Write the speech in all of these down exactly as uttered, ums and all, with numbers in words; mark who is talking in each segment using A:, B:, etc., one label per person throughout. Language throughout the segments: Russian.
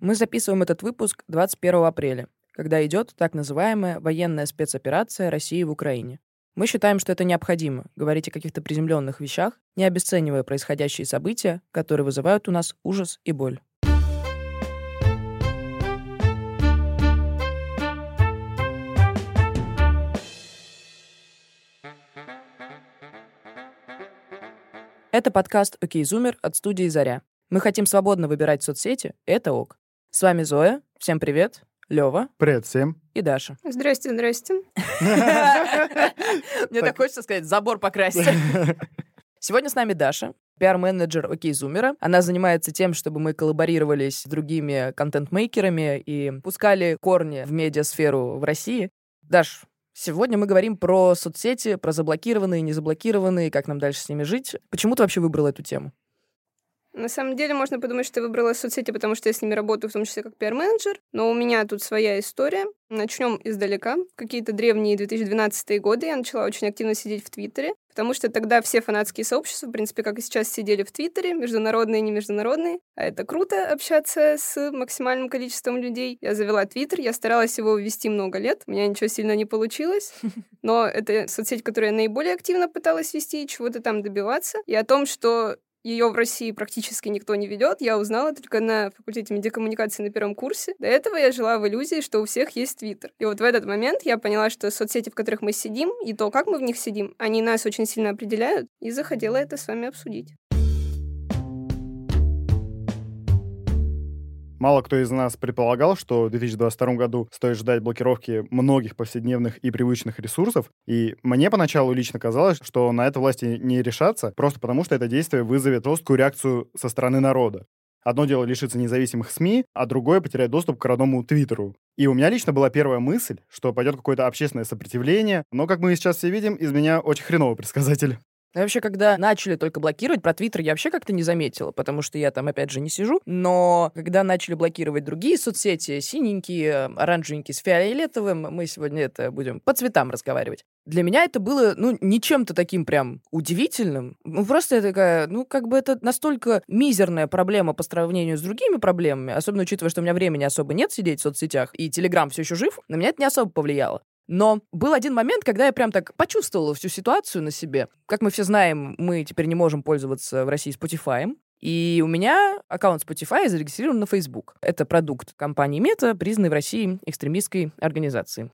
A: Мы записываем этот выпуск двадцать первого апреля, когда идет так называемая военная спецоперация России в Украине. Мы считаем, что это необходимо — говорить о каких-то приземленных вещах, не обесценивая происходящие события, которые вызывают у нас ужас и боль. Это подкаст «Окей, Зумер» от студии «Заря». Мы хотим свободно выбирать соцсети, это ок. С вами Зоя, всем привет, Лёва.
B: Привет всем.
A: И Даша.
C: Здрасте, здрасте.
A: Мне так хочется сказать, забор покрасить. Сегодня с нами Даша, пиар-менеджер «Окей, Зумера». Она занимается тем, чтобы мы коллаборировались с другими контент-мейкерами и пускали корни в медиасферу в России. Даш, сегодня мы говорим про соцсети, про заблокированные, незаблокированные, как нам дальше с ними жить. Почему ты вообще выбрала эту тему?
C: На самом деле, можно подумать, что я выбрала соцсети, потому что я с ними работаю, в том числе как пиар-менеджер, но у меня тут своя история. Начнем издалека. В какие-то древние две тысячи двенадцатые годы я начала очень активно сидеть в Твиттере, потому что тогда все фанатские сообщества, в принципе, как и сейчас, сидели в Твиттере, международные и не международные. А это круто, общаться с максимальным количеством людей. Я завела Твиттер, я старалась его вести много лет, у меня ничего сильно не получилось, но это соцсеть, которую я наиболее активно пыталась вести и чего-то там добиваться. И о том, что ее в России практически никто не ведет, я узнала только на факультете медиакоммуникации на первом курсе. До этого я жила в иллюзии, что у всех есть Твиттер. И вот в этот момент я поняла, что соцсети, в которых мы сидим, и то, как мы в них сидим, они нас очень сильно определяют, и захотела это с вами обсудить.
B: Мало кто из нас предполагал, что в две тысячи двадцать втором году стоит ждать блокировки многих повседневных и привычных ресурсов, и мне поначалу лично казалось, что на это власти не решатся, просто потому что это действие вызовет жесткую реакцию со стороны народа. Одно дело лишиться независимых СМИ, а другое — потерять доступ к родному Твиттеру. И у меня лично была первая мысль, что пойдет какое-то общественное сопротивление, но, как мы сейчас все видим, из меня очень хреновый предсказатель.
A: Я вообще, когда начали только блокировать, про Твиттер я вообще как-то не заметила, потому что я там, опять же, не сижу. Но когда начали блокировать другие соцсети, синенькие, оранжевенькие с фиолетовым, мы сегодня это будем по цветам разговаривать. Для меня это было, ну, не чем-то таким прям удивительным. Ну, просто я такая, ну, как бы это настолько мизерная проблема по сравнению с другими проблемами, особенно учитывая, что у меня времени особо нет сидеть в соцсетях, и Телеграм все еще жив, на меня это не особо повлияло. Но был один момент, когда я прям так почувствовала всю ситуацию на себе. Как мы все знаем, мы теперь не можем пользоваться в России Spotify. И у меня аккаунт Spotify зарегистрирован на Facebook. Это продукт компании Meta, признанной в России экстремистской организацией.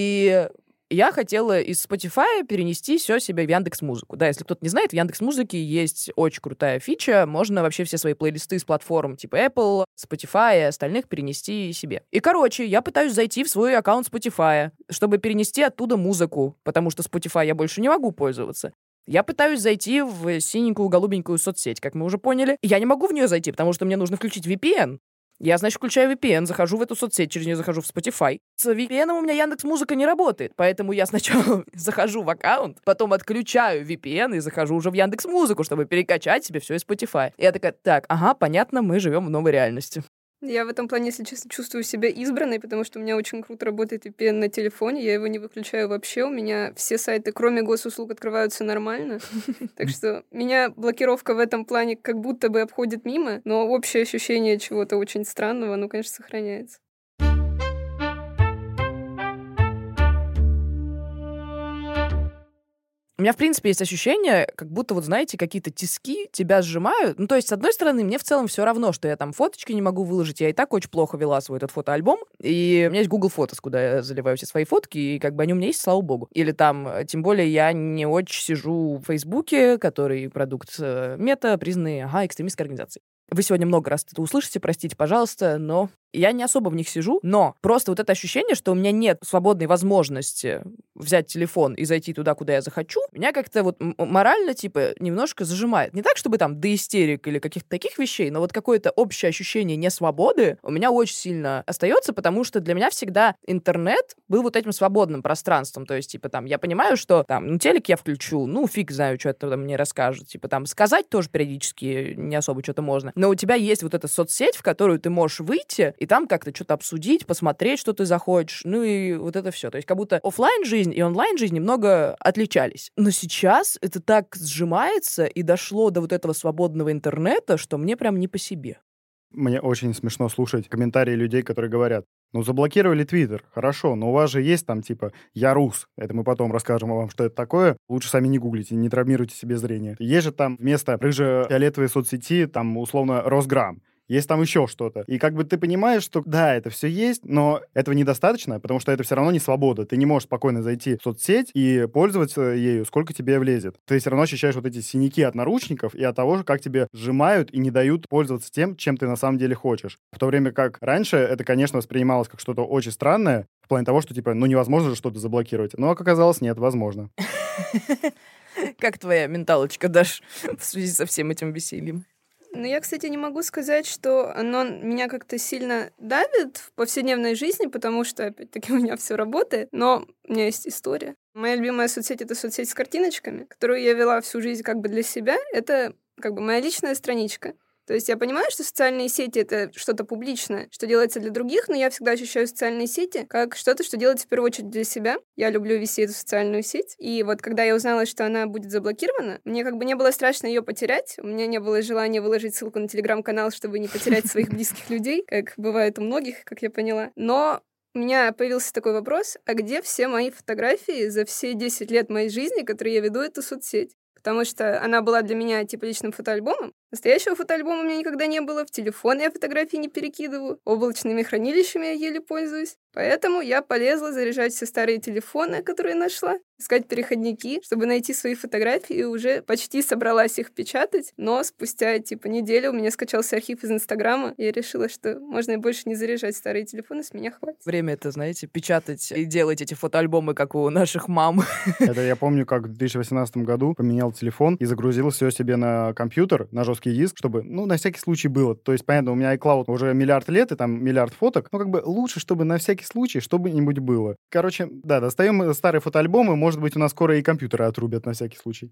A: И я хотела из Spotify перенести все себе в Яндекс.Музыку. Да, если кто-то не знает, в Яндекс.Музыке есть очень крутая фича. Можно вообще все свои плейлисты с платформ типа Apple, Spotify и остальных перенести себе. И, короче, я пытаюсь зайти в свой аккаунт Spotify, чтобы перенести оттуда музыку, потому что Spotify я больше не могу пользоваться. Я пытаюсь зайти в синенькую голубенькую соцсеть, как мы уже поняли. Я не могу в нее зайти, потому что мне нужно включить ви пи эн. Я, значит, включаю ви пи эн, захожу в эту соцсеть, через нее захожу в Spotify. С ви пи эн у меня Яндекс.Музыка не работает, поэтому я сначала захожу в аккаунт, потом отключаю ви пи эн и захожу уже в Яндекс.Музыку, чтобы перекачать себе все из Spotify. И я такая, так, ага, понятно, мы живем в новой реальности.
C: Я в этом плане, если честно, чувствую себя избранной, потому что у меня очень круто работает ви пи эн на телефоне, я его не выключаю вообще, у меня все сайты, кроме госуслуг, открываются нормально, так что меня блокировка в этом плане как будто бы обходит мимо, но общее ощущение чего-то очень странного, оно, конечно, сохраняется.
A: У меня, в принципе, есть ощущение, как будто, вот знаете, какие-то тиски тебя сжимают. Ну, то есть, с одной стороны, мне в целом все равно, что я там фоточки не могу выложить. Я и так очень плохо вела свой этот фотоальбом. И у меня есть Google Photos, куда я заливаю все свои фотки, и как бы они у меня есть, слава богу. Или там, тем более, я не очень сижу в Фейсбуке, который продукт Мета, признанный, ага, экстремистской организацией. Вы сегодня много раз это услышите, простите, пожалуйста, но я не особо в них сижу, но просто вот это ощущение, что у меня нет свободной возможности взять телефон и зайти туда, куда я захочу, меня как-то вот морально, типа, немножко зажимает. Не так, чтобы там до истерик или каких-то таких вещей, но вот какое-то общее ощущение несвободы у меня очень сильно остается, потому что для меня всегда интернет был вот этим свободным пространством. То есть, типа, там, я понимаю, что там, ну, телек я включу, ну, фиг знаю, что это там мне расскажет. Типа, там, сказать тоже периодически не особо что-то можно. Но у тебя есть вот эта соцсеть, в которую ты можешь выйти, и там как-то что-то обсудить, посмотреть, что ты захочешь, ну и вот это все. То есть как будто офлайн-жизнь и онлайн-жизнь немного отличались. Но сейчас это так сжимается и дошло до вот этого свободного интернета, что мне прям не по себе.
B: Мне очень смешно слушать комментарии людей, которые говорят: ну, заблокировали Твиттер, хорошо, но у вас же есть там типа «Я рус». Это мы потом расскажем вам, что это такое. Лучше сами не гуглите, не травмируйте себе зрение. Есть же там вместо рыже-фиолетовой соцсети там условно Росграм. Есть там еще что-то. И как бы ты понимаешь, что да, это все есть, но этого недостаточно, потому что это все равно не свобода. Ты не можешь спокойно зайти в соцсеть и пользоваться ею, сколько тебе влезет. Ты все равно ощущаешь вот эти синяки от наручников и от того, как тебе сжимают и не дают пользоваться тем, чем ты на самом деле хочешь. В то время как раньше это, конечно, воспринималось как что-то очень странное, в плане того, что типа, ну невозможно же что-то заблокировать. Но, как оказалось, нет, возможно.
A: Как твоя менталочка, Даш, в связи со всем этим весельем?
C: Ну, я, кстати, не могу сказать, что оно меня как-то сильно давит в повседневной жизни, потому что, опять-таки, у меня все работает, но у меня есть история. Моя любимая соцсеть — это соцсеть с картиночками, которую я вела всю жизнь как бы для себя. Это как бы моя личная страничка. То есть я понимаю, что социальные сети — это что-то публичное, что делается для других, но я всегда ощущаю социальные сети как что-то, что делается в первую очередь для себя. Я люблю вести эту социальную сеть. И вот когда я узнала, что она будет заблокирована, мне как бы не было страшно ее потерять. У меня не было желания выложить ссылку на телеграм-канал, чтобы не потерять своих близких людей, как бывает у многих, как я поняла. Но у меня появился такой вопрос: а где все мои фотографии за все десять лет моей жизни, которые я веду эту соцсеть? Потому что она была для меня типа личным фотоальбомом. Настоящего фотоальбома у меня никогда не было, в телефон я фотографии не перекидываю, облачными хранилищами я еле пользуюсь. Поэтому я полезла заряжать все старые телефоны, которые нашла, искать переходники, чтобы найти свои фотографии, и уже почти собралась их печатать. Но спустя типа неделю у меня скачался архив из Инстаграма, и я решила, что можно и больше не заряжать старые телефоны, с меня хватит.
A: Время это, знаете, печатать и делать эти фотоальбомы, как у наших мам.
B: Это я помню, как в две тысячи восемнадцатом году поменял телефон и загрузил все себе на компьютер, на жесткий диск, чтобы, ну, на всякий случай было. То есть, понятно, у меня iCloud уже миллиард лет, и там миллиард фоток, но как бы лучше, чтобы на всякий случай что-нибудь было. Короче, да, достаем старые фотоальбомы, может быть, у нас скоро и компьютеры отрубят на всякий случай.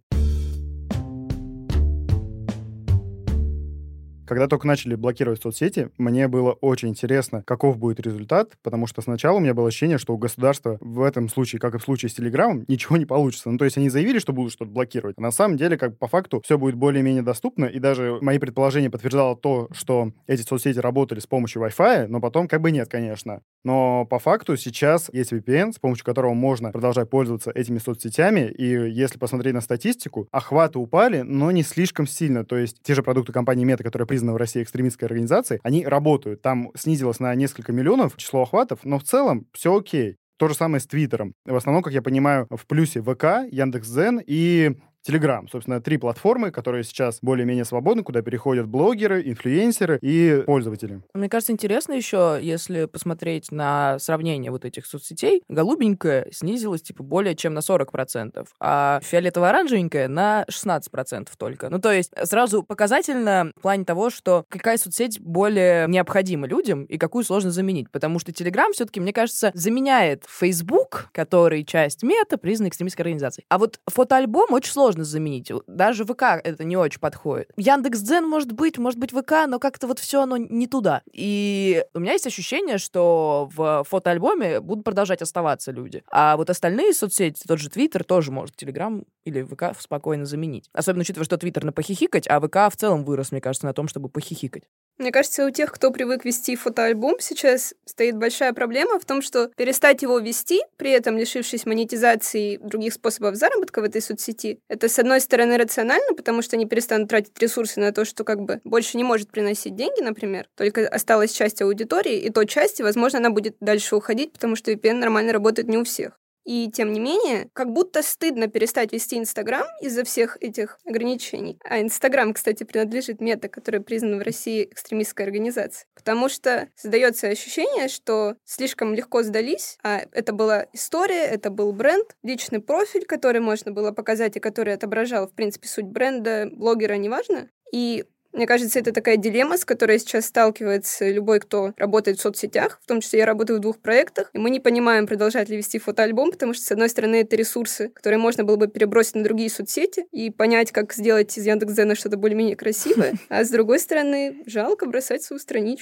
B: Когда только начали блокировать соцсети, мне было очень интересно, каков будет результат, потому что сначала у меня было ощущение, что у государства в этом случае, как и в случае с Телеграмом, ничего не получится. Ну, то есть они заявили, что будут что-то блокировать, а на самом деле, как по факту, все будет более-менее доступно, и даже мои предположения подтверждало то, что эти соцсети работали с помощью Wi-Fi, но потом как бы нет, конечно. Но по факту сейчас есть ви пи эн, с помощью которого можно продолжать пользоваться этими соцсетями, и если посмотреть на статистику, охваты упали, но не слишком сильно. То есть те же продукты компании Meta, которые признаны в России экстремистской организацией, они работают. Там снизилось на несколько миллионов число охватов, но в целом все окей. То же самое с Твиттером. В основном, как я понимаю, в плюсе ВК, Яндекс.Дзен и Телеграм. Собственно, три платформы, которые сейчас более-менее свободны, куда переходят блогеры, инфлюенсеры и пользователи.
A: Мне кажется, интересно еще, если посмотреть на сравнение вот этих соцсетей, голубенькая снизилась типа более чем на сорок процентов, а фиолетово-оранжевенькая на шестнадцать процентов только. Ну, то есть сразу показательно в плане того, что какая соцсеть более необходима людям и какую сложно заменить. Потому что Телеграм все-таки, мне кажется, заменяет Facebook, который часть Мета, признанной экстремистской организацией. А вот фотоальбом очень сложно заменить. Даже ВК это не очень подходит. Яндекс.Дзен может быть, может быть ВК, но как-то вот все оно не туда. И у меня есть ощущение, что в фотоальбоме будут продолжать оставаться люди. А вот остальные соцсети, тот же Твиттер, тоже может Телеграм или ВК спокойно заменить. Особенно учитывая, что Твиттер на похихикать, а ВК в целом вырос, мне кажется, на том, чтобы похихикать.
C: Мне кажется, у тех, кто привык вести фотоальбом, сейчас стоит большая проблема в том, что перестать его вести, при этом лишившись монетизации и других способов заработка в этой соцсети, это, с одной стороны, рационально, потому что они перестанут тратить ресурсы на то, что как бы больше не может приносить деньги, например, только осталась часть аудитории, и той части, возможно, она будет дальше уходить, потому что ви пи эн нормально работает не у всех. И, тем не менее, как будто стыдно перестать вести Инстаграм из-за всех этих ограничений. А Инстаграм, кстати, принадлежит Мета, которая признана в России экстремистской организацией. Потому что создается ощущение, что слишком легко сдались, а это была история, это был бренд, личный профиль, который можно было показать и который отображал, в принципе, суть бренда, блогера, неважно. И мне кажется, это такая дилемма, с которой сейчас сталкивается любой, кто работает в соцсетях, в том числе я работаю в двух проектах, и мы не понимаем, продолжать ли вести фотоальбом, потому что, с одной стороны, это ресурсы, которые можно было бы перебросить на другие соцсети и понять, как сделать из Яндекс.Дзена что-то более-менее красивое, а с другой стороны, жалко бросать свою страничку.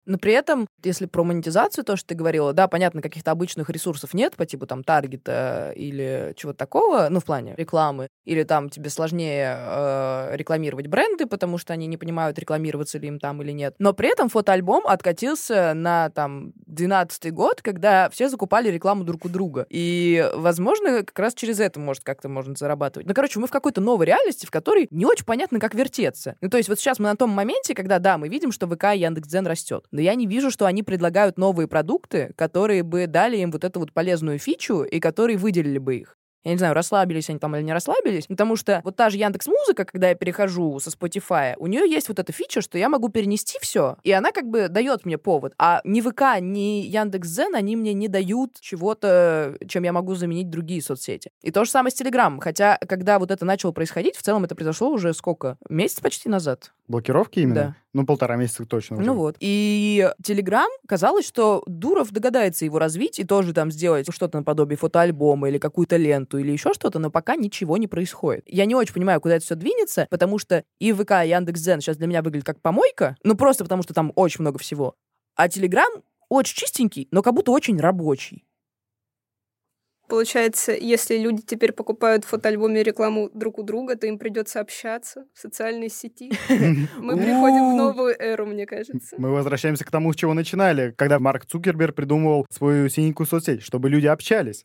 A: Но при этом, если про монетизацию, то, что ты говорила, да, понятно, каких-то обычных ресурсов нет, по типу там таргета или чего-то такого, ну, в плане рекламы, или там тебе сложнее э, рекламировать бренды, потому что они не понимают, рекламироваться ли им там или нет. Но при этом фотоальбом откатился на там двенадцатый год, когда все закупали рекламу друг у друга. И, возможно, как раз через это, может, как-то можно зарабатывать. Ну, короче, мы в какой-то новой реальности, в которой не очень понятно, как вертеться. Ну, то есть вот сейчас мы на том моменте, когда, да, мы видим, что ВК и Яндекс.Дзен растет. Но я не вижу, что они предлагают новые продукты, которые бы дали им вот эту вот полезную фичу и которые выделили бы их. Я не знаю, расслабились они там или не расслабились, потому что вот та же Яндекс.Музыка, когда я перехожу со Spotify, у нее есть вот эта фича, что я могу перенести все, и она как бы дает мне повод. А ни ВК, ни Яндекс.Дзен, они мне не дают чего-то, чем я могу заменить другие соцсети. И то же самое с Телеграмом. Хотя, когда вот это начало происходить, в целом это произошло уже сколько? Месяц почти назад.
B: Блокировки именно?
A: Да.
B: Ну, полтора месяца точно уже.
A: Ну вот. И Телеграм, казалось, что Дуров догадается его развить и тоже там сделать что-то наподобие фотоальбома или какую-то ленту или еще что-то, но пока ничего не происходит. Я не очень понимаю, куда это все двинется, потому что и ВК, и Яндекс.Дзен сейчас для меня выглядят как помойка, ну просто потому что там очень много всего. А Телеграм очень чистенький, но как будто очень рабочий.
C: Получается, если люди теперь покупают в фотоальбоме рекламу друг у друга, то им придется общаться в социальной сети. Мы приходим в новую эру, мне кажется.
B: Мы возвращаемся к тому, с чего начинали, когда Марк Цукерберг придумывал свою синенькую соцсеть, чтобы люди общались.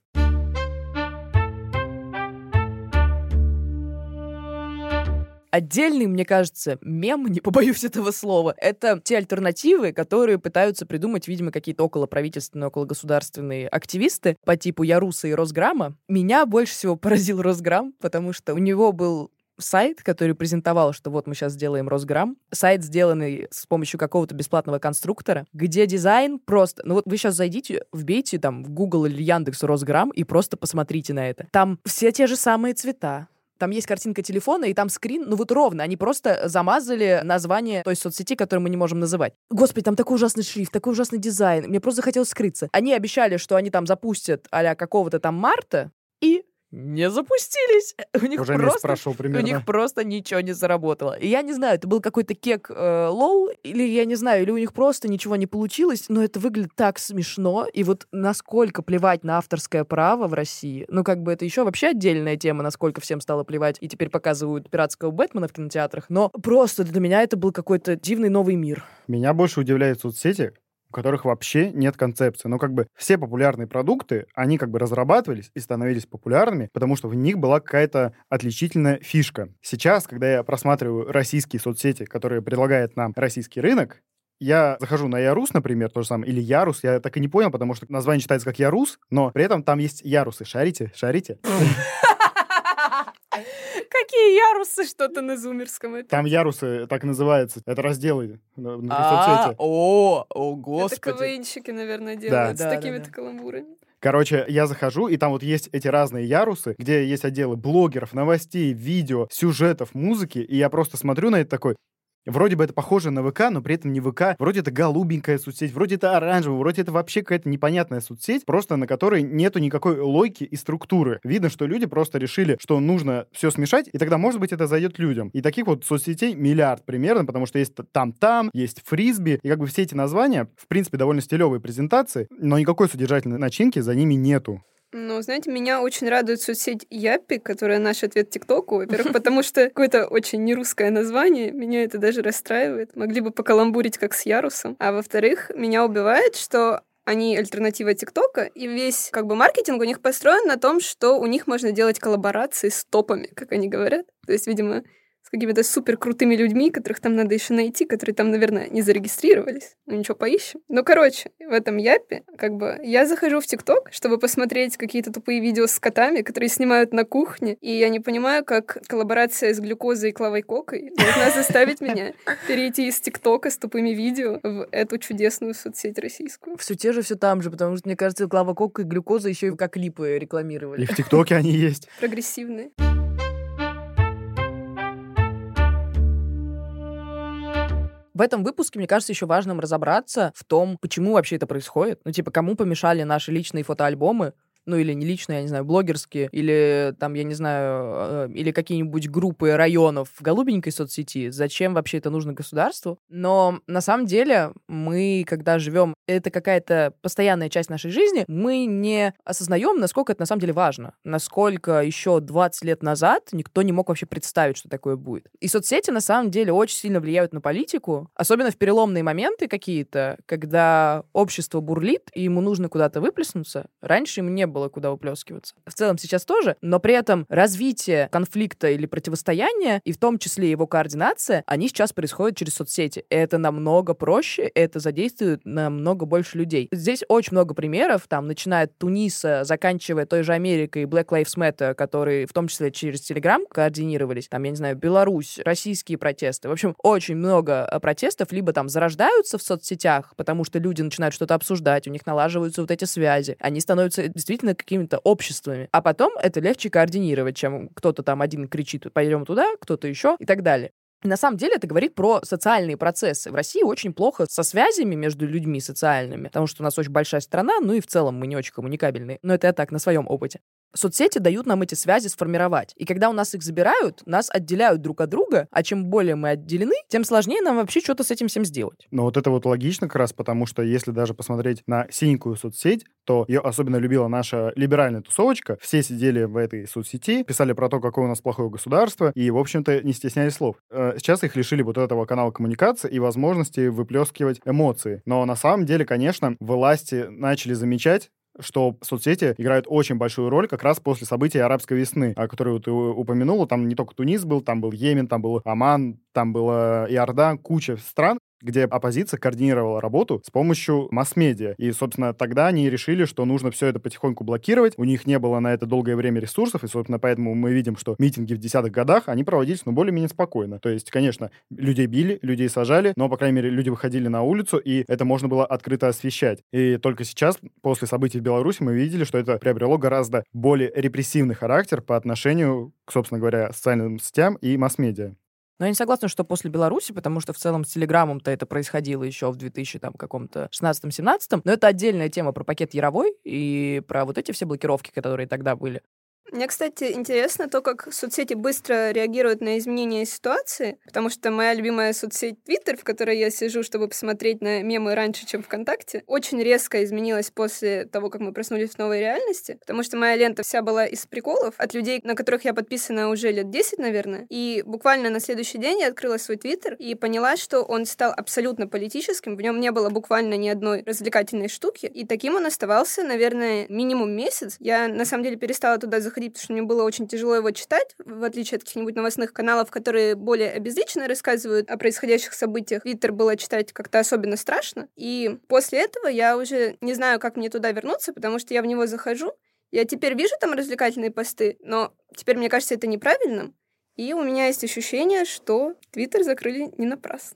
A: Отдельный, мне кажется, мем, не побоюсь этого слова, это те альтернативы, которые пытаются придумать, видимо, какие-то околоправительственные, окологосударственные активисты по типу Яруса и Росграма. Меня больше всего поразил Росграм, потому что у него был сайт, который презентовал, что вот мы сейчас сделаем Росграм. Сайт, сделанный с помощью какого-то бесплатного конструктора, где дизайн просто... Ну вот вы сейчас зайдите, вбейте там в Google или Яндекс Росграм и просто посмотрите на это. Там все те же самые цвета. Там есть картинка телефона, и там скрин, ну вот ровно. Они просто замазали название той соцсети, которую мы не можем называть. Господи, там такой ужасный шрифт, такой ужасный дизайн. Мне просто захотелось скрыться. Они обещали, что они там запустят а-ля какого-то там марта, и не запустились. У них
B: Уже
A: просто,
B: месяц прошел примерно.
A: У них просто ничего не заработало. И я не знаю, это был какой-то кек э, лол, или я не знаю, или у них просто ничего не получилось, но это выглядит так смешно. И вот насколько плевать на авторское право в России, ну как бы это еще вообще отдельная тема, насколько всем стало плевать, и теперь показывают пиратского Бэтмена в кинотеатрах, но просто для меня это был какой-то дивный новый мир.
B: Меня больше удивляют соцсети, у которых вообще нет концепции. Но как бы все популярные продукты, они как бы разрабатывались и становились популярными, потому что в них была какая-то отличительная фишка. Сейчас, когда я просматриваю российские соцсети, которые предлагает нам российский рынок, я захожу на Ярус, например, то же самое, или Ярус, я так и не понял, потому что название читается как Ярус, но при этом там есть ярусы. Шарите? Шарите?
C: Какие ярусы, что-то на зумерском. Это.
B: Там ярусы, так называется. Это разделы внутри
A: А,
B: соцсети.
A: О, о,
C: Это
A: господи.
C: КВНщики, наверное, делают
A: Да,
C: с
A: да,
C: такими-то
A: да.
C: каламбурами.
B: Короче, я захожу, и там вот есть эти разные ярусы, где есть отделы блогеров, новостей, видео, сюжетов, музыки, и я просто смотрю на это такой... Вроде бы это похоже на ВК, но при этом не ВК. Вроде это голубенькая соцсеть, вроде это оранжевая, вроде это вообще какая-то непонятная соцсеть, просто на которой нету никакой логики и структуры. Видно, что люди просто решили, что нужно все смешать, и тогда, может быть, это зайдет людям. И таких вот соцсетей миллиард примерно, потому что есть там-там, есть фрисби, и как бы все эти названия, в принципе, довольно стилевые презентации, но никакой содержательной начинки за ними нету.
C: Ну, знаете, меня очень радует соцсеть Яппи, которая наш ответ ТикТоку, во-первых, потому что какое-то очень нерусское название, меня это даже расстраивает. Могли бы покаламбурить, как с Ярусом. А во-вторых, меня убивает, что они альтернатива ТикТока, и весь как бы маркетинг у них построен на том, что у них можно делать коллаборации с топами, как они говорят. То есть, видимо, с какими-то супер крутыми людьми, которых там надо еще найти, которые там, наверное, не зарегистрировались. Ну ничего, поищем. Ну, короче, в этом Япе, как бы, я захожу в ТикТок, чтобы посмотреть какие-то тупые видео с котами, которые снимают на кухне, и я не понимаю, как коллаборация с глюкозой и Клавой Кокой должна заставить меня перейти из ТикТока с тупыми видео в эту чудесную соцсеть российскую.
A: Все те же, все там же, потому что, мне кажется, Клава Кока и глюкоза еще и как клипы рекламировали.
B: И в ТикТоке они есть.
C: Прогрессивные.
A: В этом выпуске, мне кажется, еще важным разобраться в том, почему вообще это происходит. Ну, типа, кому помешали наши личные фотоальбомы, ну или не личные, я не знаю, блогерские, или там, я не знаю, или какие-нибудь группы районов в голубенькой соцсети, зачем вообще это нужно государству? Но на самом деле мы, когда живем, это какая-то постоянная часть нашей жизни, мы не осознаем, насколько это на самом деле важно, насколько еще двадцать лет назад никто не мог вообще представить, что такое будет. И соцсети на самом деле очень сильно влияют на политику, особенно в переломные моменты какие-то, когда общество бурлит, и ему нужно куда-то выплеснуться. Раньше ему не было куда выплескиваться. В целом сейчас тоже, но при этом развитие конфликта или противостояния, и в том числе его координация, они сейчас происходят через соцсети. Это намного проще, это задействует намного больше людей. Здесь очень много примеров, там, начиная от Туниса, заканчивая той же Америкой, Black Lives Matter, которые в том числе через Telegram координировались, там, я не знаю, Беларусь, российские протесты. В общем, очень много протестов либо там зарождаются в соцсетях, потому что люди начинают что-то обсуждать, у них налаживаются вот эти связи, они становятся действительно какими-то обществами. А потом это легче координировать, чем кто-то там один кричит, пойдем туда, кто-то еще и так далее. На самом деле это говорит про социальные процессы. В России очень плохо со связями между людьми социальными, потому что у нас очень большая страна, ну и в целом мы не очень коммуникабельные. Но это я так, на своем опыте. Соцсети дают нам эти связи сформировать. И когда у нас их забирают, нас отделяют друг от друга, а чем более мы отделены, тем сложнее нам вообще что-то с этим всем сделать.
B: Но вот это вот логично как раз, потому что если даже посмотреть на синенькую соцсеть, то ее особенно любила наша либеральная тусовочка. Все сидели в этой соцсети, писали про то, какое у нас плохое государство, и, в общем-то, не стеснялись слов. Сейчас их лишили вот этого канала коммуникации и возможности выплескивать эмоции. Но на самом деле, конечно, власти начали замечать, что соцсети играют очень большую роль как раз после событий арабской весны, о которой ты упомянула. Там не только Тунис был, там был Йемен, там был Оман, там был Иордан, куча стран, где оппозиция координировала работу с помощью масс-медиа. И, собственно, тогда они решили, что нужно все это потихоньку блокировать. У них не было на это долгое время ресурсов, и, собственно, поэтому мы видим, что митинги в десятых годах, они проводились, ну, более-менее спокойно. То есть, конечно, людей били, людей сажали, но, по крайней мере, люди выходили на улицу, и это можно было открыто освещать. И только сейчас, после событий в Беларуси, мы видели, что это приобрело гораздо более репрессивный характер по отношению к, собственно говоря, социальным сетям и масс-медиа.
A: Но я не согласна, что после Беларуси, потому что в целом с Телеграмом-то это происходило еще в две тысячи шестнадцатом-семнадцатом. Но это отдельная тема про пакет Яровой и про вот эти все блокировки, которые тогда были.
C: Мне, кстати, интересно то, как соцсети быстро реагируют на изменения ситуации, потому что моя любимая соцсеть Twitter, в которой я сижу, чтобы посмотреть на мемы раньше, чем ВКонтакте, очень резко изменилась после того, как мы проснулись в новой реальности, потому что моя лента вся была из приколов от людей, на которых я подписана уже лет десять, наверное, и буквально на следующий день я открыла свой Twitter и поняла, что он стал абсолютно политическим, в нем не было буквально ни одной развлекательной штуки, и таким он оставался, наверное, минимум месяц. Я, на самом деле, перестала туда заходить, потому что мне было очень тяжело его читать, в отличие от каких-нибудь новостных каналов, которые более обезличенно рассказывают о происходящих событиях. Твиттер было читать как-то особенно страшно. И после этого я уже не знаю, как мне туда вернуться, потому что я в него захожу. Я теперь вижу там развлекательные посты, но теперь мне кажется это неправильным. И у меня есть ощущение, что Твиттер закрыли не напрасно.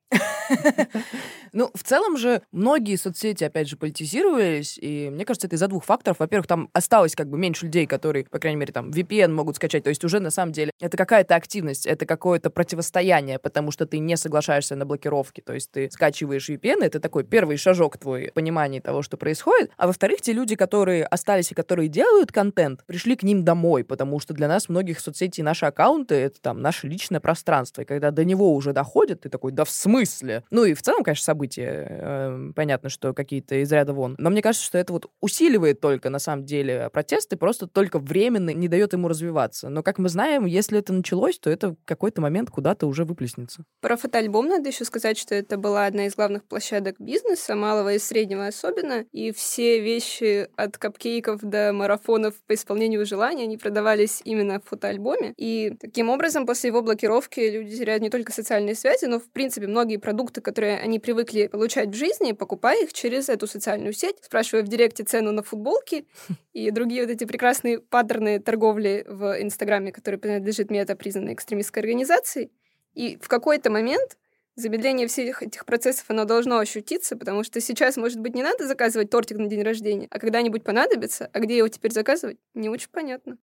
A: Ну, в целом же многие соцсети, опять же, политизировались, и мне кажется, это из-за двух факторов. Во-первых, там осталось как бы меньше людей, которые, по крайней мере, там ви пи эн могут скачать, то есть уже на самом деле это какая-то активность, это какое-то противостояние, потому что ты не соглашаешься на блокировки, то есть ты скачиваешь ви пи эн, это такой первый шажок твой понимания того, что происходит. А во-вторых, те люди, которые остались и которые делают контент, пришли к ним домой, потому что для нас многих соцсетей наши аккаунты — это там наше личное пространство, и когда до него уже доходит, ты такой, да в смысле? Ну и в целом, конечно, события, э, понятно, что какие-то из ряда вон. Но мне кажется, что это вот усиливает только, на самом деле, протесты, просто только временно не дает ему развиваться. Но, как мы знаем, если это началось, то это в какой-то момент куда-то уже выплеснется.
C: Про фотоальбом надо еще сказать, что это была одна из главных площадок бизнеса, малого и среднего особенно, и все вещи от капкейков до марафонов по исполнению желаний, они продавались именно в фотоальбоме. И таким образом, после его блокировки люди теряют не только социальные связи, но, в принципе, многие продукты, которые они привыкли получать в жизни, покупая их через эту социальную сеть, спрашивая в директе цену на футболки и другие вот эти прекрасные паттерны торговли в Инстаграме, которые принадлежит Мета, признанной экстремистской организацией. И в какой-то момент замедление всех этих процессов, оно должно ощутиться, потому что сейчас, может быть, не надо заказывать тортик на день рождения, а когда-нибудь понадобится, а где его теперь заказывать, не очень понятно.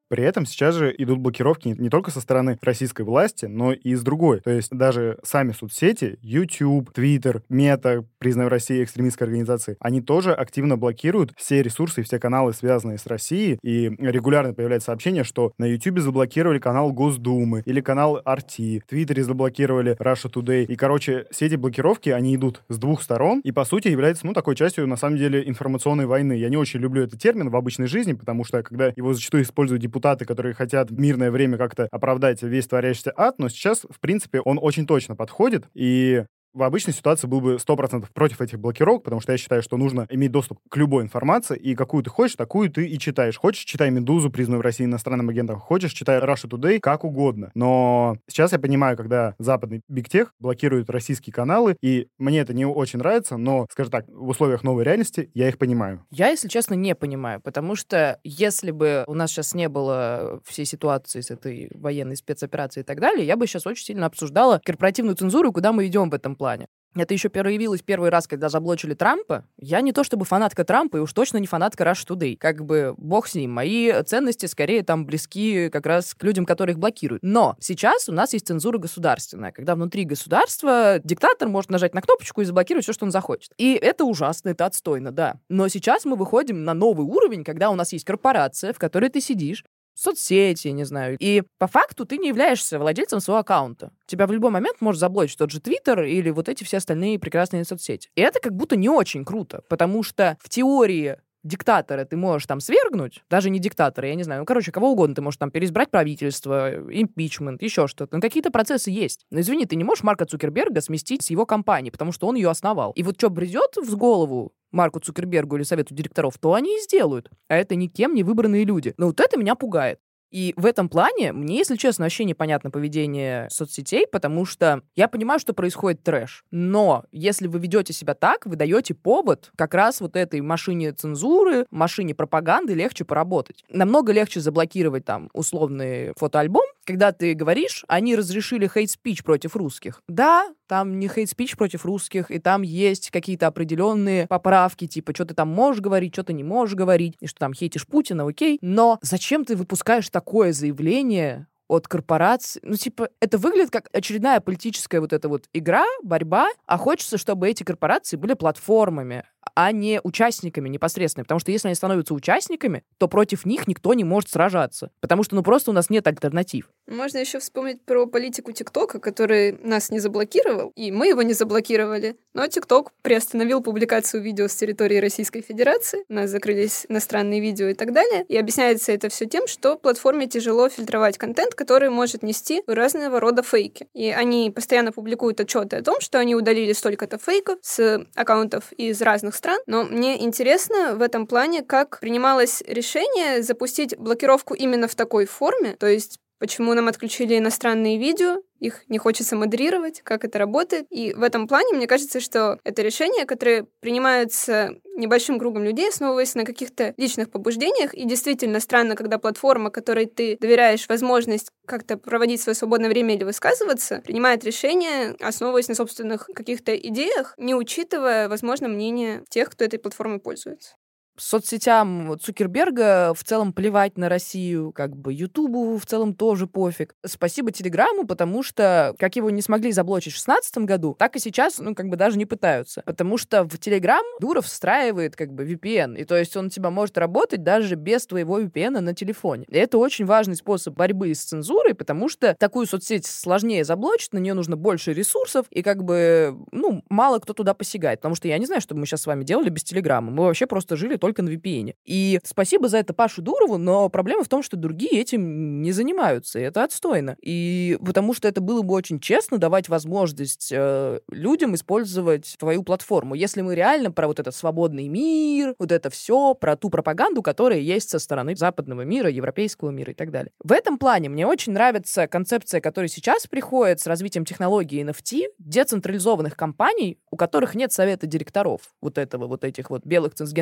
B: При этом сейчас же идут блокировки не, не только со стороны российской власти, но и с другой. То есть даже сами соцсети, YouTube, Twitter, Meta, признанная в России экстремистской организацией, они тоже активно блокируют все ресурсы и все каналы, связанные с Россией, и регулярно появляется сообщение, что на YouTube заблокировали канал Госдумы или канал ар ти, в Твиттере заблокировали Russia Today. И, короче, все эти блокировки, они идут с двух сторон и, по сути, являются, ну, такой частью, на самом деле, информационной войны. Я не очень люблю этот термин в обычной жизни, потому что, когда его зачастую используют депутаты, которые хотят в мирное время как-то оправдать весь творящийся ад, но сейчас, в принципе, он очень точно подходит, и в обычной ситуации был бы сто процентов против этих блокировок, потому что я считаю, что нужно иметь доступ к любой информации, и какую ты хочешь, такую ты и читаешь. Хочешь, читай «Медузу», признанную в России иностранным агентом, хочешь, читай Russia Today, как угодно. Но сейчас я понимаю, когда западный бигтех блокирует российские каналы, и мне это не очень нравится, но, скажем так, в условиях новой реальности я их понимаю.
A: Я, если честно, не понимаю, потому что если бы у нас сейчас не было всей ситуации с этой военной спецоперацией и так далее, я бы сейчас очень сильно обсуждала корпоративную цензуру, куда мы идем в этом плане. Это еще проявилось первый раз, когда заблочили Трампа. Я не то чтобы фанатка Трампа, и уж точно не фанатка Russia Today. Как бы бог с ним. Мои ценности скорее там близки как раз к людям, которые их блокируют. Но сейчас у нас есть цензура государственная, когда внутри государства диктатор может нажать на кнопочку и заблокировать все, что он захочет. И это ужасно, это отстойно, да. Но сейчас мы выходим на новый уровень, когда у нас есть корпорация, в которой ты сидишь, соцсети, не знаю. И по факту ты не являешься владельцем своего аккаунта. Тебя в любой момент может заблочить тот же Твиттер или вот эти все остальные прекрасные соцсети. И это как будто не очень круто, потому что в теории диктатора ты можешь там свергнуть, даже не диктатора, я не знаю, ну, короче, кого угодно ты можешь там переизбрать правительство, импичмент, еще что-то. Но какие-то процессы есть. Но извини, ты не можешь Марка Цукерберга сместить с его компании, потому что он ее основал. И вот что придет в голову Марку Цукербергу или совету директоров, то они и сделают. А это никем не выбранные люди. Но вот это меня пугает. И в этом плане мне, если честно, вообще непонятно поведение соцсетей, потому что я понимаю, что происходит трэш. Но если вы ведете себя так, вы даете повод как раз вот этой машине цензуры, машине пропаганды легче поработать. Намного легче заблокировать там условный фотоальбом, когда ты говоришь, они разрешили хейт-спич против русских. Да, там не хейт-спич против русских, и там есть какие-то определенные поправки, типа, что ты там можешь говорить, что ты не можешь говорить, и что там хейтишь Путина, окей. Но зачем ты выпускаешь такое заявление от корпораций? Ну, типа, это выглядит как очередная политическая вот эта вот игра, борьба, а хочется, чтобы эти корпорации были платформами, а не участниками непосредственно. Потому что если они становятся участниками, то против них никто не может сражаться. Потому что, ну, просто у нас нет альтернатив.
C: Можно еще вспомнить про политику ТикТока, который нас не заблокировал, и мы его не заблокировали. Но ТикТок приостановил публикацию видео с территории Российской Федерации, у нас закрылись иностранные видео и так далее. И объясняется это все тем, что платформе тяжело фильтровать контент, который может нести разного рода фейки. И они постоянно публикуют отчеты о том, что они удалили столько-то фейков с аккаунтов из разных стран. Но мне интересно в этом плане, как принималось решение запустить блокировку именно в такой форме, то есть почему нам отключили иностранные видео, их не хочется модерировать, как это работает. И в этом плане, мне кажется, что это решения, которые принимаются небольшим кругом людей, основываясь на каких-то личных побуждениях. И действительно странно, когда платформа, которой ты доверяешь возможность как-то проводить свое свободное время или высказываться, принимает решения, основываясь на собственных каких-то идеях, не учитывая, возможно, мнение тех, кто этой платформой пользуется.
A: Соцсетям Цукерберга в целом плевать на Россию, как бы Ютубу в целом тоже пофиг. Спасибо Телеграму, потому что, как его не смогли заблочить в шестнадцатом году, так и сейчас, ну, как бы даже не пытаются. Потому что в Телеграм Дуров встраивает, как бы, ви пи эн, и то есть он у тебя может работать даже без твоего ви пи эн на телефоне. И это очень важный способ борьбы с цензурой, потому что такую соцсеть сложнее заблочить, на нее нужно больше ресурсов, и как бы, ну, мало кто туда посягает. Потому что я не знаю, что бы мы сейчас с вами делали без Телеграма. Мы вообще просто жили только только на ви пи эн. И спасибо за это Пашу Дурову, но проблема в том, что другие этим не занимаются, и это отстойно. И потому что это было бы очень честно давать возможность э, людям использовать твою платформу. Если мы реально про вот этот свободный мир, вот это все, про ту пропаганду, которая есть со стороны западного мира, европейского мира и так далее. В этом плане мне очень нравится концепция, которая сейчас приходит с развитием технологий эн эф ти, децентрализованных компаний, у которых нет совета директоров вот этого, вот этих вот белых цисгендерных мужиков,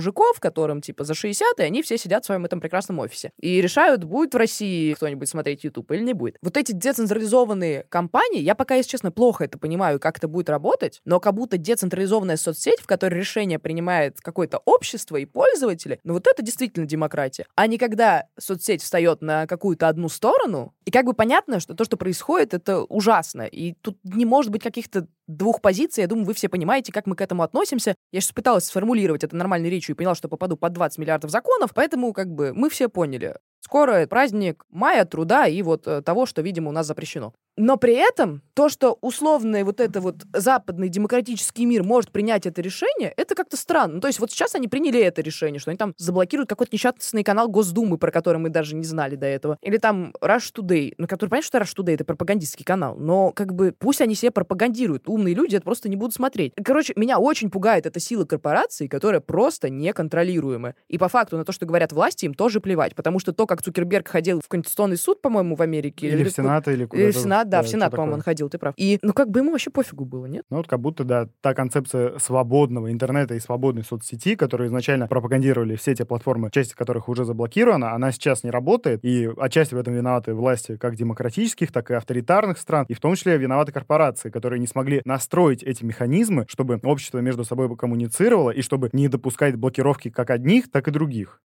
A: мужиков, которым типа за шестьдесят, и они все сидят в своем этом прекрасном офисе. И решают, будет в России кто-нибудь смотреть YouTube или не будет. Вот эти децентрализованные компании, я пока, если честно, плохо это понимаю, как это будет работать, но как будто децентрализованная соцсеть, в которой решение принимает какое-то общество и пользователи, ну вот это действительно демократия. А не когда соцсеть встает на какую-то одну сторону, и как бы понятно, что то, что происходит, это ужасно. И тут не может быть каких-то двух позиций. Я думаю, вы все понимаете, как мы к этому относимся. Я сейчас пыталась сформулировать это нормальной речью и поняла, что попаду под двадцать миллиардов законов, поэтому как бы мы все поняли. Скоро праздник мая, труда и вот э, того, что, видимо, у нас запрещено. Но при этом то, что условный вот это вот западный демократический мир может принять это решение, это как-то странно. Ну, то есть вот сейчас они приняли это решение, что они там заблокируют какой-то несчастный канал Госдумы, про который мы даже не знали до этого. Или там Rush Today, ну, который, понятно, что Rush Today — это пропагандистский канал, но как бы пусть они себе пропагандируют. Умные люди это просто не будут смотреть. Короче, меня очень пугает эта сила корпораций, которая просто неконтролируемая. И по факту на то, что говорят власти, им тоже плевать, потому что то, как Цукерберг ходил в Конституционный суд, по-моему, в Америке.
B: Или, или в Сенат, или куда-то.
A: Или в Сенат, да, да в Сенат, по-моему, он ходил, ты прав. И, ну, как бы ему вообще пофигу было, нет?
B: Ну, вот как будто, да, та концепция свободного интернета и свободной соцсети, которую изначально пропагандировали все те платформы, часть которых уже заблокирована, она сейчас не работает, и отчасти в этом виноваты власти как демократических, так и авторитарных стран, и в том числе виноваты корпорации, которые не смогли настроить эти механизмы, чтобы общество между собой коммуницировало, и чтобы не допускать блокировки как одних, так и других.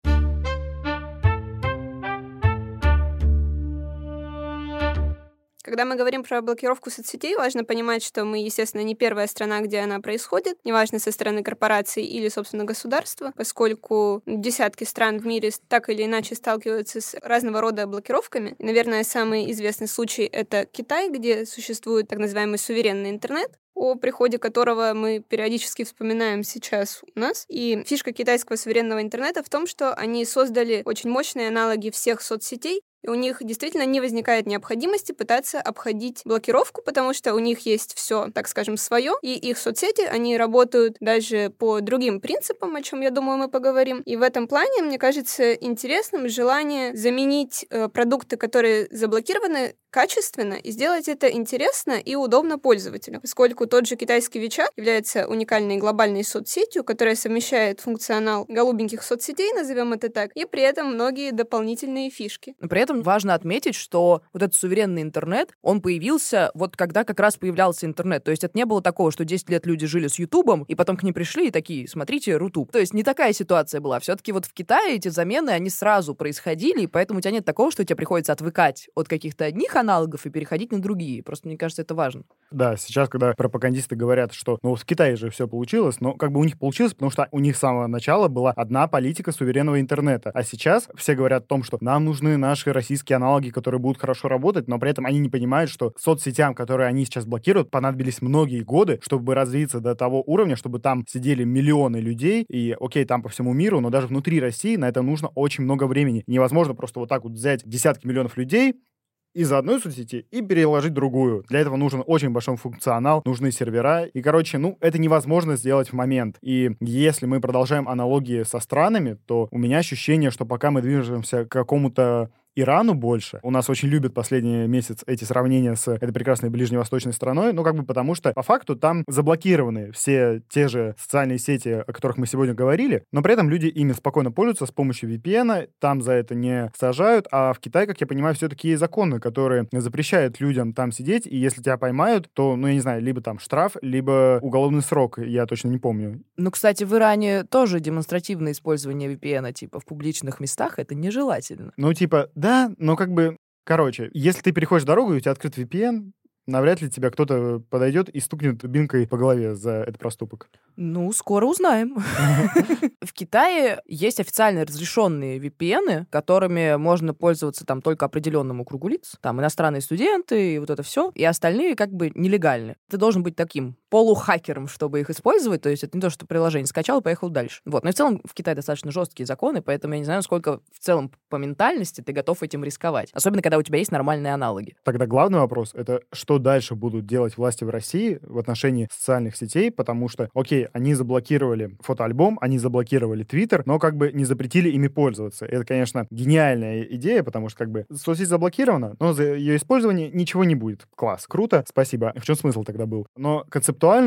C: Когда мы говорим про блокировку соцсетей, важно понимать, что мы, естественно, не первая страна, где она происходит, неважно, со стороны корпораций или, собственно, государства, поскольку десятки стран в мире так или иначе сталкиваются с разного рода блокировками. И, наверное, самый известный случай — это Китай, где существует так называемый суверенный интернет, о приходе которого мы периодически вспоминаем сейчас у нас. И фишка китайского суверенного интернета в том, что они создали очень мощные аналоги всех соцсетей, и у них действительно не возникает необходимости пытаться обходить блокировку, потому что у них есть все, так скажем, свое, и их соцсети, они работают даже по другим принципам, о чем, я думаю, мы поговорим. И в этом плане, мне кажется, интересным желание заменить э, продукты, которые заблокированы, качественно, и сделать это интересно и удобно пользователю, поскольку тот же китайский WeChat является уникальной глобальной соцсетью, которая совмещает функционал голубеньких соцсетей, назовем это так, и при этом многие дополнительные фишки.
A: Но при этом важно отметить, что вот этот суверенный интернет, он появился вот когда как раз появлялся интернет. То есть это не было такого, что десять лет люди жили с Ютубом, и потом к ним пришли и такие, смотрите, Рутуб. То есть не такая ситуация была. Все-таки вот в Китае эти замены, они сразу происходили, и поэтому у тебя нет такого, что тебе приходится отвыкать от каких-то одних аналогов и переходить на другие. Просто, мне кажется, это важно.
B: Да, сейчас, когда пропагандисты говорят, что ну в Китае же все получилось, но как бы у них получилось, потому что у них с самого начала была одна политика суверенного интернета. А сейчас все говорят о том, что нам нужны наши российские аналоги, которые будут хорошо работать, но при этом они не понимают, что соцсетям, которые они сейчас блокируют, понадобились многие годы, чтобы развиться до того уровня, чтобы там сидели миллионы людей, и окей, там по всему миру, но даже внутри России на это нужно очень много времени. Невозможно просто вот так вот взять десятки миллионов людей из одной соцсети и переложить в другую. Для этого нужен очень большой функционал, нужны сервера. И, короче, ну, это невозможно сделать в момент. И если мы продолжаем аналогии со странами, то у меня ощущение, что пока мы движемся к какому-то Ирану больше. У нас очень любят последний месяц эти сравнения с этой прекрасной ближневосточной страной, ну, как бы потому что, по факту, там заблокированы все те же социальные сети, о которых мы сегодня говорили, но при этом люди ими спокойно пользуются с помощью ви пи эн, там за это не сажают, а в Китае, как я понимаю, все-таки есть законы, которые запрещают людям там сидеть, и если тебя поймают, то, ну, я не знаю, либо там штраф, либо уголовный срок, я точно не помню.
A: Ну, кстати, в Иране тоже демонстративное использование ви пи эн, типа, в публичных местах, это нежелательно.
B: Ну, типа, да, но как бы, короче, если ты переходишь дорогу, и у тебя открыт ви пи эн, навряд ли тебя кто-то подойдет и стукнет дубинкой по голове за этот проступок.
A: Ну, скоро узнаем. В Китае есть официально разрешенные ви пи эн, которыми можно пользоваться там только определенному кругу лиц. Там иностранные студенты и вот это все. И остальные как бы нелегальны. Ты должен быть таким полухакером, чтобы их использовать. То есть это не то, что приложение скачал и поехал дальше. Вот. Но в целом в Китае достаточно жесткие законы, поэтому я не знаю, сколько в целом по ментальности ты готов этим рисковать. Особенно, когда у тебя есть нормальные аналоги.
B: Тогда главный вопрос — это что дальше будут делать власти в России в отношении социальных сетей, потому что, окей, они заблокировали фотоальбом, они заблокировали Твиттер, но как бы не запретили ими пользоваться. Это, конечно, гениальная идея, потому что как бы соцсеть заблокирована, но за ее использование ничего не будет. Класс, круто, спасибо. В чем смысл тогда был? Но концептуально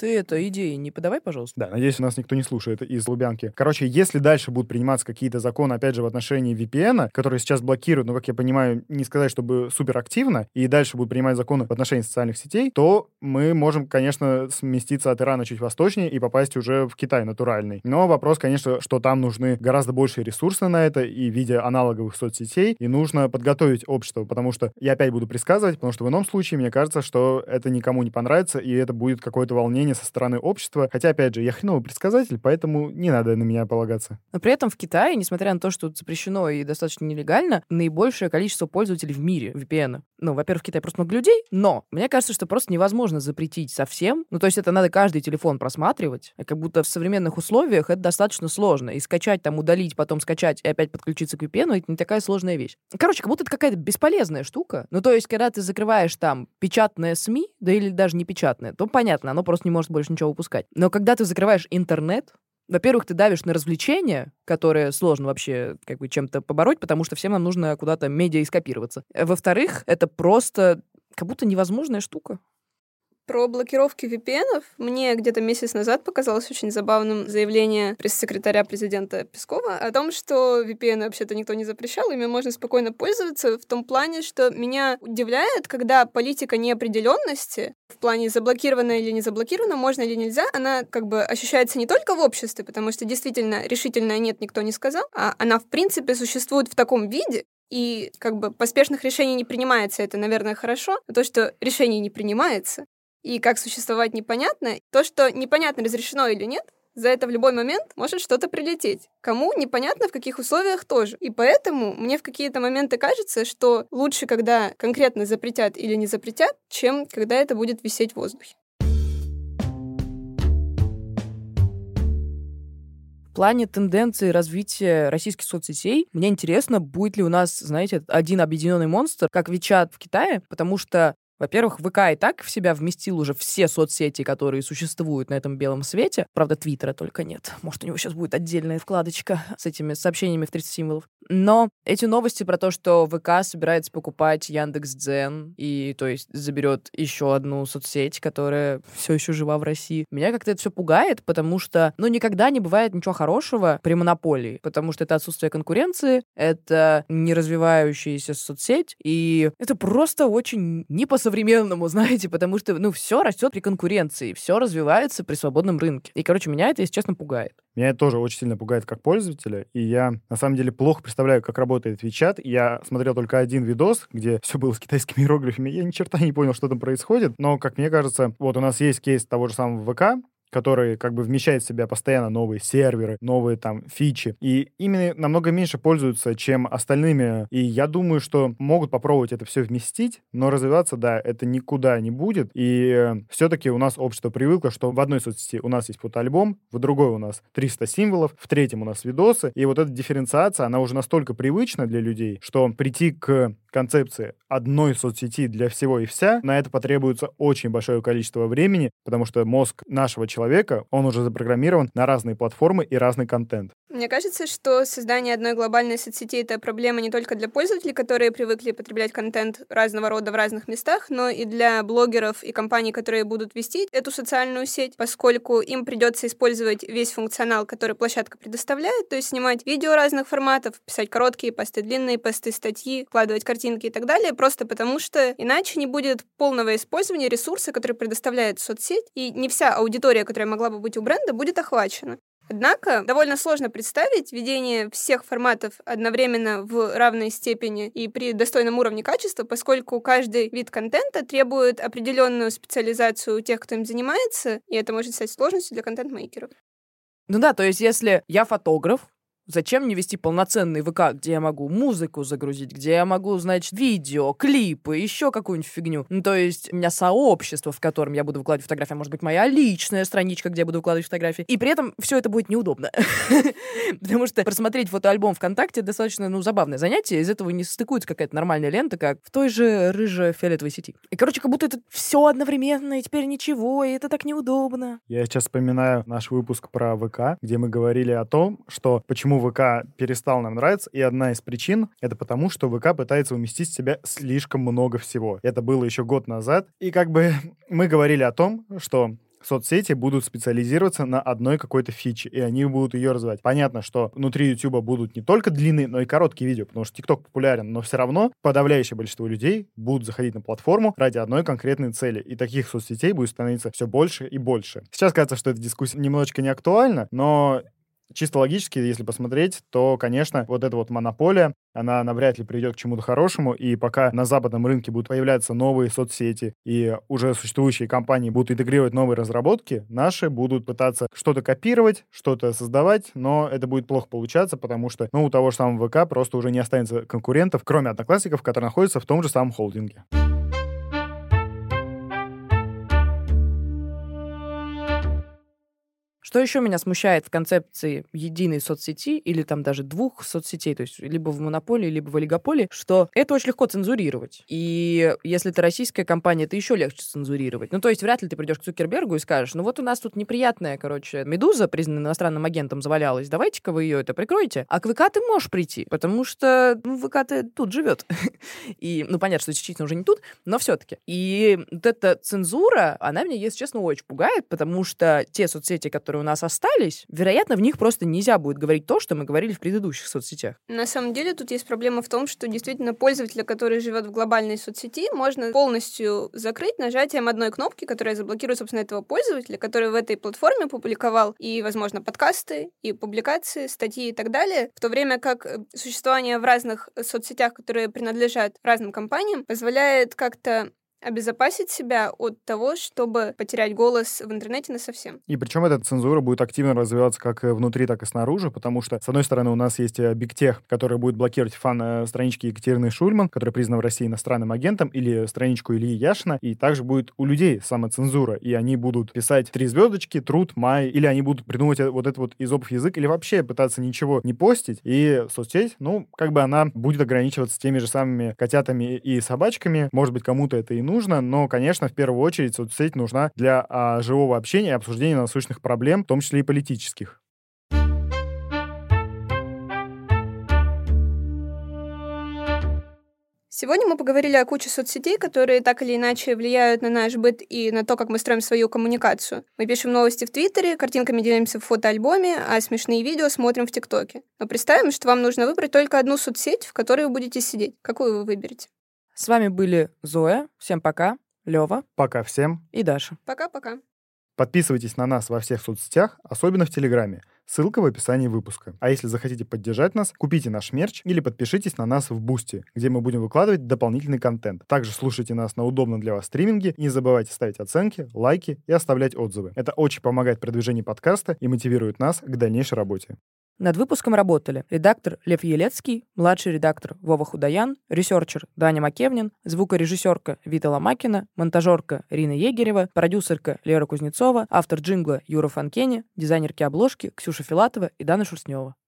A: Ты это, идеи не подавай, пожалуйста.
B: Да, надеюсь, у нас никто не слушает из Лубянки. Короче, если дальше будут приниматься какие-то законы, опять же, в отношении ви пи эн, которые сейчас блокируют, ну, как я понимаю, не сказать, чтобы суперактивно, и дальше будут принимать законы в отношении социальных сетей, то мы можем, конечно, сместиться от Ирана чуть восточнее и попасть уже в Китай натуральный. Но вопрос, конечно, что там нужны гораздо большие ресурсы на это и в виде аналоговых соцсетей, и нужно подготовить общество, потому что я опять буду предсказывать, потому что в ином случае мне кажется, что это никому не понравится, и это будет какое-то волнение со стороны общества. Хотя, опять же, я хреновый предсказатель, поэтому не надо на меня полагаться.
A: Но при этом в Китае, несмотря на то, что это запрещено и достаточно нелегально, наибольшее количество пользователей в мире ви пи эн. Ну, во-первых, в Китае просто много людей, но мне кажется, что просто невозможно запретить совсем. Ну, то есть это надо каждый телефон просматривать, как будто в современных условиях это достаточно сложно. И скачать, там, удалить, потом скачать и опять подключиться к ви пи эн, это не такая сложная вещь. Короче, как будто это какая-то бесполезная штука. Ну, то есть, когда ты закрываешь там печатное СМИ, да или даже не печатное, то понятно, оно просто не может больше ничего выпускать. Но когда ты закрываешь интернет, во-первых, ты давишь на развлечения, которые сложно вообще как бы чем-то побороть, потому что всем нам нужно куда-то медиа-эскапироваться. Во-вторых, это просто как будто невозможная штука.
C: Про блокировки ви пи эн мне где-то месяц назад показалось очень забавным заявление пресс-секретаря президента Пескова о том, что ви пи эн вообще-то никто не запрещал, ими можно спокойно пользоваться, в том плане, что меня удивляет, когда политика неопределенности в плане заблокировано или не заблокировано, можно или нельзя, она как бы ощущается не только в обществе, потому что действительно решительно нет никто не сказал, а она в принципе существует в таком виде, и как бы поспешных решений не принимается, это, наверное, хорошо, но то, что решений не принимается, и как существовать непонятно, то, что непонятно, разрешено или нет, за это в любой момент может что-то прилететь. Кому непонятно, в каких условиях тоже. И поэтому мне в какие-то моменты кажется, что лучше, когда конкретно запретят или не запретят, чем когда это будет висеть в воздухе.
A: В плане тенденции развития российских соцсетей мне интересно, будет ли у нас, знаете, один объединенный монстр, как WeChat в Китае, потому что, во-первых, ВК и так в себя вместил уже все соцсети, которые существуют на этом белом свете. Правда, Твиттера только нет. Может, у него сейчас будет отдельная вкладочка с этими сообщениями в тридцать символов. Но эти новости про то, что ВК собирается покупать Яндекс.Дзен и, то есть, заберет еще одну соцсеть, которая все еще жива в России, меня как-то это все пугает, потому что, ну, никогда не бывает ничего хорошего при монополии, потому что это отсутствие конкуренции, это не развивающаяся соцсеть, и это просто очень не по-современному, знаете, потому что, ну, все растет при конкуренции, все развивается при свободном рынке. И, короче, меня это, если честно, пугает.
B: Меня это тоже очень сильно пугает как пользователя, и я, на самом деле, плохо представляю, как работает WeChat. Я смотрел только один видос, где все было с китайскими иероглифами. Я ни черта не понял, что там происходит, но, как мне кажется, вот у нас есть кейс того же самого ВК, который как бы вмещает в себя постоянно новые серверы, новые там фичи, и ими намного меньше пользуются, чем остальными. И я думаю, что могут попробовать это все вместить, но развиваться, да, это никуда не будет. И э, все-таки у нас общество привыкло, что в одной соцсети у нас есть фотоальбом, в другой у нас триста символов, в третьем у нас видосы. И вот эта дифференциация, она уже настолько привычна для людей, что прийти к концепции одной соцсети для всего и вся, на это потребуется очень большое количество времени, потому что мозг нашего человека, он уже запрограммирован на разные платформы и разный контент.
C: Мне кажется, что создание одной глобальной соцсети — это проблема не только для пользователей, которые привыкли потреблять контент разного рода в разных местах, но и для блогеров и компаний, которые будут вести эту социальную сеть, поскольку им придется использовать весь функционал, который площадка предоставляет, то есть снимать видео разных форматов, писать короткие посты, длинные посты, статьи, вкладывать картинки и так далее, просто потому что иначе не будет полного использования ресурса, который предоставляет соцсеть, и не вся аудитория, которая могла бы быть у бренда, будет охвачена. Однако довольно сложно представить ведение всех форматов одновременно в равной степени и при достойном уровне качества, поскольку каждый вид контента требует определенную специализацию у тех, кто им занимается, и это может стать сложностью для контент-мейкеров.
A: Ну да, то есть если я фотограф, зачем мне вести полноценный ВК, где я могу музыку загрузить, где я могу, значит, видео, клипы, еще какую-нибудь фигню. Ну, то есть у меня сообщество, в котором я буду выкладывать фотографии, а может быть, моя личная страничка, где я буду выкладывать фотографии. И при этом все это будет неудобно. Потому что просмотреть фотоальбом ВКонтакте достаточно, ну, забавное занятие. Из этого не стыкуется какая-то нормальная лента, как в той же рыже-фиолетовой сети. И, короче, как будто это все одновременно, и теперь ничего, и это так неудобно.
B: Я сейчас вспоминаю наш выпуск про ВК, где мы говорили о том, что почему ВК перестал нам нравиться, и одна из причин — это потому, что ВК пытается уместить в себя слишком много всего. Это было еще год назад, и как бы мы говорили о том, что соцсети будут специализироваться на одной какой-то фиче, и они будут ее развивать. Понятно, что внутри YouTube будут не только длинные, но и короткие видео, потому что TikTok популярен, но все равно подавляющее большинство людей будут заходить на платформу ради одной конкретной цели, и таких соцсетей будет становиться все больше и больше. Сейчас кажется, что эта дискуссия немножечко не актуальна, но чисто логически, если посмотреть, то, конечно, вот эта вот монополия, она навряд ли приведет к чему-то хорошему, и пока на западном рынке будут появляться новые соцсети, и уже существующие компании будут интегрировать новые разработки, наши будут пытаться что-то копировать, что-то создавать, но это будет плохо получаться, потому что, ну, у того же самого ВК просто уже не останется конкурентов, кроме Одноклассников, которые находятся в том же самом холдинге.
A: Что еще меня смущает в концепции единой соцсети или там даже двух соцсетей, то есть либо в монополии, либо в олигополии, что это очень легко цензурировать. И если ты российская компания, это еще легче цензурировать. Ну, то есть вряд ли ты придешь к Цукербергу и скажешь, ну вот у нас тут неприятная, короче, медуза, признанная иностранным агентом, завалялась, давайте-ка вы ее это прикроете. А к ВК ты можешь прийти, потому что ну, ВК-то тут живет. И, ну, понятно, что действительно уже не тут, но все-таки. И вот эта цензура, она меня, если честно, очень пугает, потому что те соцсети, которые у нас остались, вероятно, в них просто нельзя будет говорить то, что мы говорили в предыдущих соцсетях.
C: На самом деле тут есть проблема в том, что действительно пользователя, который живет в глобальной соцсети, можно полностью закрыть нажатием одной кнопки, которая заблокирует, собственно, этого пользователя, который в этой платформе публиковал и, возможно, подкасты, и публикации, статьи и так далее, в то время как существование в разных соцсетях, которые принадлежат разным компаниям, позволяет как-то обезопасить себя от того, чтобы потерять голос в интернете насовсем.
B: И причем эта цензура будет активно развиваться как внутри, так и снаружи, потому что, с одной стороны, у нас есть бигтех, который будет блокировать фан-странички Екатерины Шульман, которая признана в России иностранным агентом, или страничку Ильи Яшина, и также будет у людей самоцензура, и они будут писать три звездочки, труд, май, или они будут придумывать вот этот вот изопов язык, или вообще пытаться ничего не постить, и соцсеть, ну, как бы она будет ограничиваться теми же самыми котятами и собачками, может быть, кому-то это и нужно, нужно, но, конечно, в первую очередь соцсеть нужна для а, живого общения и обсуждения насущных проблем, в том числе и политических.
C: Сегодня мы поговорили о куче соцсетей, которые так или иначе влияют на наш быт и на то, как мы строим свою коммуникацию. Мы пишем новости в Твиттере, картинками делимся в фотоальбоме, а смешные видео смотрим в ТикТоке. Но представим, что вам нужно выбрать только одну соцсеть, в которой вы будете сидеть. Какую вы выберете?
A: С вами были Зоя. Всем пока. Лёва.
B: Пока всем.
A: И Даша.
C: Пока-пока.
B: Подписывайтесь на нас во всех соцсетях, особенно в Телеграме. Ссылка в описании выпуска. А если захотите поддержать нас, купите наш мерч или подпишитесь на нас в Бусти, где мы будем выкладывать дополнительный контент. Также слушайте нас на удобном для вас стриминге и не забывайте ставить оценки, лайки и оставлять отзывы. Это очень помогает продвижению подкаста и мотивирует нас к дальнейшей работе.
A: Над выпуском работали редактор Лев Елецкий, младший редактор Вова Худоян, ресерчер Даня Макевнин, звукорежиссерка Вита Ломакина, монтажерка Рина Егерева, продюсерка Лера Кузнецова, автор джингла Юра Фанкени, дизайнерки обложки Ксюша Филатова и Дана Шурснева.